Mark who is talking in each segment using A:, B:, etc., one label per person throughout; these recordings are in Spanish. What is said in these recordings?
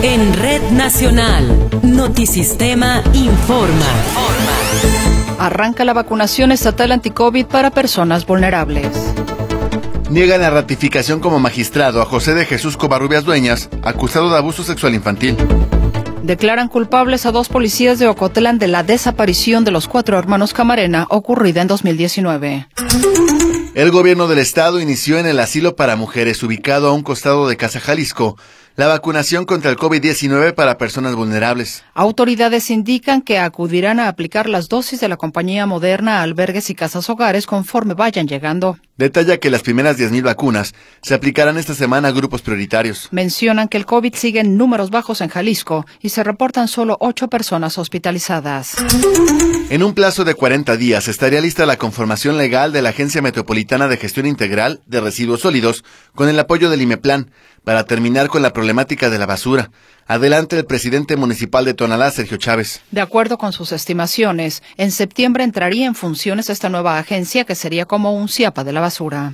A: En Red Nacional, Notisistema informa.
B: Arranca la vacunación estatal anti-COVID para personas vulnerables.
C: Niegan la ratificación como magistrado a José de Jesús Covarrubias Dueñas, acusado de abuso sexual infantil.
B: Declaran culpables a 2 policías de Ocotlán de la desaparición de los 4 hermanos Camarena ocurrida en 2019.
C: El gobierno del estado inició en el asilo para mujeres ubicado a un costado de Casa Jalisco la vacunación contra el COVID-19 para personas vulnerables.
B: Autoridades indican que acudirán a aplicar las dosis de la compañía Moderna a albergues y casas hogares conforme vayan llegando.
C: Detalla que las primeras 10,000 vacunas se aplicarán esta semana a grupos prioritarios.
B: Mencionan que el COVID sigue en números bajos en Jalisco y se reportan solo 8 personas hospitalizadas.
C: En un plazo de 40 días estaría lista la conformación legal de la Agencia Metropolitana de Gestión Integral de Residuos Sólidos con el apoyo del IMEPLAN para terminar con la problemática de la basura. Adelante el presidente municipal de Tonalá, Sergio Chávez.
B: De acuerdo con sus estimaciones, en septiembre entraría en funciones esta nueva agencia que sería como un CIAPA de la basura.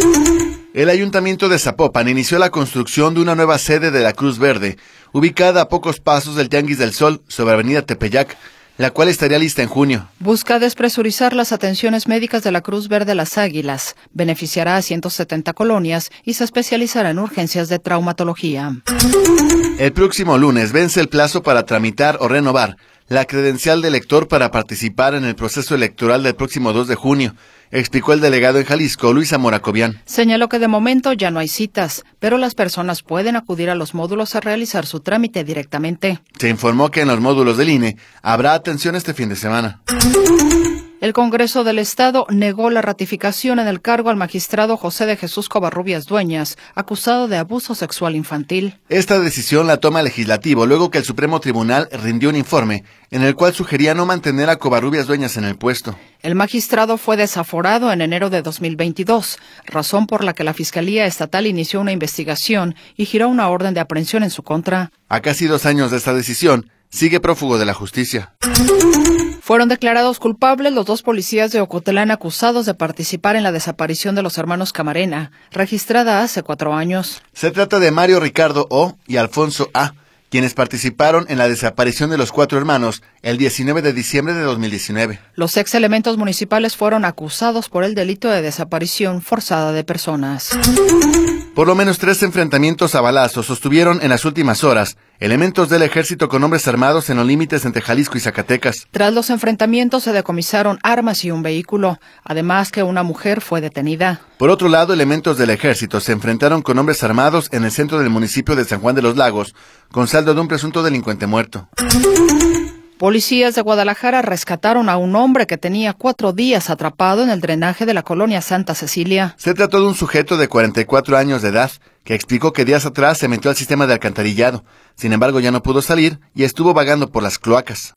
C: El Ayuntamiento de Zapopan inició la construcción de una nueva sede de la Cruz Verde, ubicada a pocos pasos del Tianguis del Sol, sobre Avenida Tepeyac, la cual estaría lista en junio.
B: Busca despresurizar las atenciones médicas de la Cruz Verde Las Águilas, beneficiará a 170 colonias y se especializará en urgencias de traumatología.
C: El próximo lunes vence el plazo para tramitar o renovar la credencial de elector para participar en el proceso electoral del próximo 2 de junio, explicó el delegado en Jalisco, Luis Zamora Cobian.
B: Señaló que de momento ya no hay citas, pero las personas pueden acudir a los módulos a realizar su trámite directamente.
C: Se informó que en los módulos del INE habrá atención este fin de semana.
B: El Congreso del Estado negó la ratificación en el cargo al magistrado José de Jesús Covarrubias Dueñas, acusado de abuso sexual infantil.
C: Esta decisión la toma el legislativo luego que el Supremo Tribunal rindió un informe en el cual sugería no mantener a Covarrubias Dueñas en el puesto.
B: El magistrado fue desaforado en enero de 2022, razón por la que la Fiscalía Estatal inició una investigación y giró una orden de aprehensión en su contra.
C: A casi 2 años de esta decisión, sigue prófugo de la justicia.
B: Fueron declarados culpables los 2 policías de Ocotlán acusados de participar en la desaparición de los hermanos Camarena, registrada hace 4 años.
C: Se trata de Mario Ricardo O. y Alfonso A., quienes participaron en la desaparición de los 4 hermanos el 19 de diciembre de 2019.
B: Los ex elementos municipales fueron acusados por el delito de desaparición forzada de personas.
C: Por lo menos 3 enfrentamientos a balazos sostuvieron en las últimas horas elementos del ejército con hombres armados en los límites entre Jalisco y Zacatecas.
B: Tras los enfrentamientos se decomisaron armas y un vehículo, además que una mujer fue detenida.
C: Por otro lado, elementos del ejército se enfrentaron con hombres armados en el centro del municipio de San Juan de los Lagos, con saldo de un presunto delincuente muerto.
B: Policías de Guadalajara rescataron a un hombre que tenía 4 días atrapado en el drenaje de la colonia Santa Cecilia.
C: Se trató de un sujeto de 44 años de edad, que explicó que días atrás se metió al sistema de alcantarillado. Sin embargo, ya no pudo salir y estuvo vagando por las cloacas.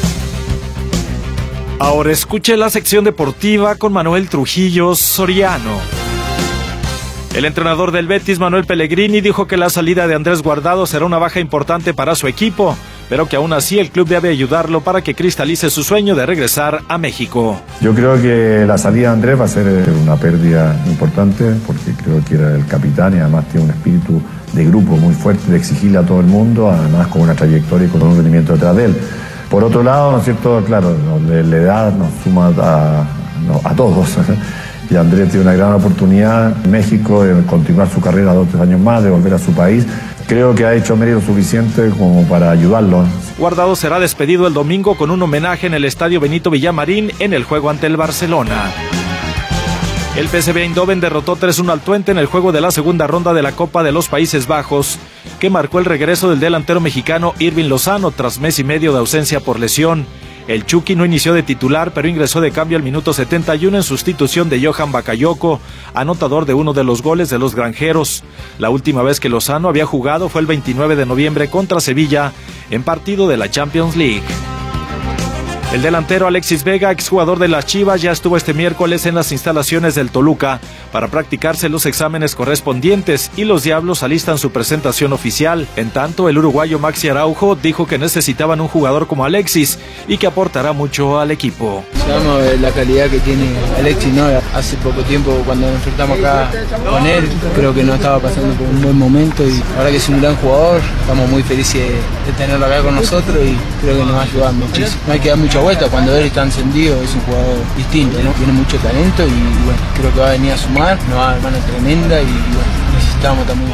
D: Ahora escuche la sección deportiva con Manuel Trujillo Soriano. El entrenador del Betis, Manuel Pellegrini, dijo que la salida de Andrés Guardado será una baja importante para su equipo, pero que aún así el club debe ayudarlo para que cristalice su sueño de regresar a México.
E: Yo creo que la salida de Andrés va a ser una pérdida importante, porque creo que era el capitán y además tiene un espíritu de grupo muy fuerte, de exigirle a todo el mundo, además con una trayectoria y con un rendimiento detrás de él. Por otro lado, ¿no es cierto? Claro, la edad nos suma a todos. Y Andrés tiene una gran oportunidad en México de continuar su carrera 2 o 3 años más, de volver a su país. Creo que ha hecho mérito suficiente como para ayudarlo.
D: Guardado será despedido el domingo con un homenaje en el Estadio Benito Villamarín en el juego ante el Barcelona. El PSV Eindhoven derrotó 3-1 al Twente en el juego de la segunda ronda de la Copa de los Países Bajos, que marcó el regreso del delantero mexicano Irving Lozano tras mes y medio de ausencia por lesión. El Chucky no inició de titular, pero ingresó de cambio al minuto 71 en sustitución de Johan Bakayoko, anotador de uno de los goles de los granjeros. La última vez que Lozano había jugado fue el 29 de noviembre contra Sevilla, en partido de la Champions League. El delantero Alexis Vega, exjugador de las Chivas, ya estuvo este miércoles en las instalaciones del Toluca para practicarse los exámenes correspondientes y los Diablos alistan su presentación oficial. En tanto, el uruguayo Maxi Araujo dijo que necesitaban un jugador como Alexis y que aportará mucho al equipo.
F: Sabemos la calidad que tiene Alexis, ¿no? Hace poco tiempo cuando nos enfrentamos acá con él, creo que no estaba pasando por un buen momento y ahora que es un gran jugador, estamos muy felices de tenerlo acá con nosotros y creo que nos va a ayudar muchísimo. No hay que dar mucha vuelta, cuando él está encendido es un jugador distinto, ¿no? Tiene mucho talento y bueno, creo que va a venir a sumar, nos va a dar mano tremenda y bueno, necesitamos también.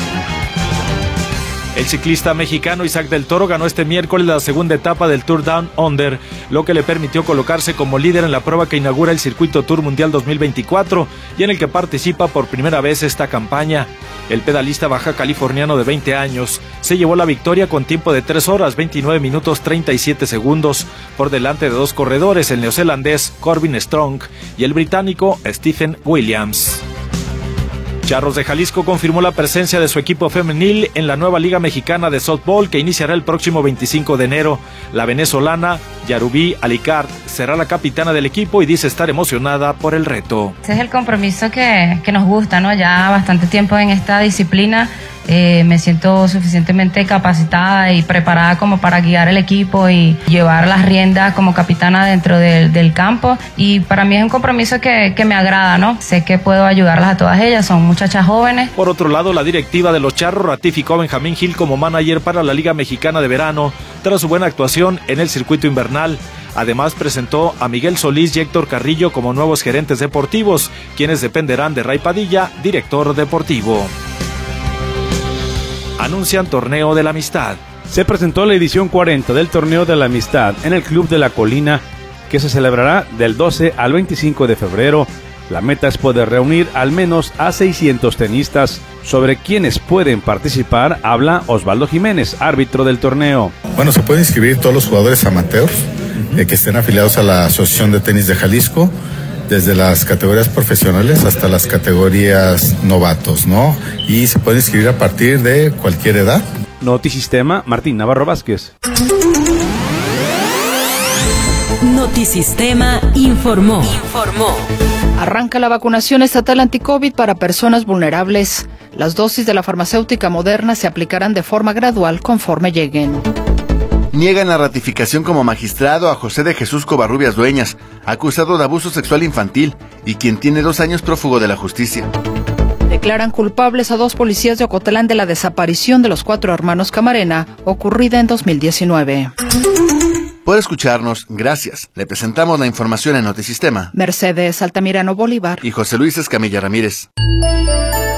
D: El ciclista mexicano Isaac del Toro ganó este miércoles la segunda etapa del Tour Down Under, lo que le permitió colocarse como líder en la prueba que inaugura el Circuito Tour Mundial 2024 y en el que participa por primera vez esta campaña. El pedalista baja californiano de 20 años se llevó la victoria con tiempo de 3 horas 29 minutos 37 segundos por delante de dos corredores, el neozelandés Corbin Strong y el británico Stephen Williams. Charros de Jalisco confirmó la presencia de su equipo femenil en la nueva Liga Mexicana de Softball que iniciará el próximo 25 de enero. La venezolana Yarubí Alicart será la capitana del equipo y dice estar emocionada por el reto.
G: Ese es el compromiso que nos gusta, ¿no? Ya bastante tiempo en esta disciplina. Me siento suficientemente capacitada y preparada como para guiar el equipo y llevar las riendas como capitana dentro del campo y para mí es un compromiso que me agrada, ¿no? Sé que puedo ayudarlas a todas ellas, son muchachas jóvenes.
D: Por otro lado, la directiva de los Charros ratificó a Benjamín Gil como manager para la Liga Mexicana de Verano tras su buena actuación en el circuito invernal. Además presentó a Miguel Solís y Héctor Carrillo como nuevos gerentes deportivos, quienes dependerán de Ray Padilla, director deportivo. Anuncian Torneo de la Amistad.
H: Se presentó la edición 40 del Torneo de la Amistad en el Club de la Colina, que se celebrará del 12 al 25 de febrero. La meta es poder reunir al menos a 600 tenistas. Sobre quienes pueden participar, habla Osvaldo Jiménez, árbitro del torneo.
I: Bueno, se pueden inscribir todos los jugadores amateurs que estén afiliados a la Asociación de Tenis de Jalisco, desde las categorías profesionales hasta las categorías novatos, ¿no? Y se puede inscribir a partir de cualquier edad.
H: Notisistema, Martín Navarro Vázquez.
A: Notisistema informó.
B: Arranca la vacunación estatal anti-COVID para personas vulnerables. Las dosis de la farmacéutica Moderna se aplicarán de forma gradual conforme lleguen.
C: Niegan la ratificación como magistrado a José de Jesús Covarrubias Dueñas, acusado de abuso sexual infantil y quien tiene 2 años prófugo de la justicia.
B: Declaran culpables a 2 policías de Ocotlán de la desaparición de los 4 hermanos Camarena, ocurrida en 2019.
C: Por escucharnos, gracias. Le presentamos la información en Notisistema.
B: Mercedes Altamirano Bolívar
C: Y José Luis Escamilla Ramírez.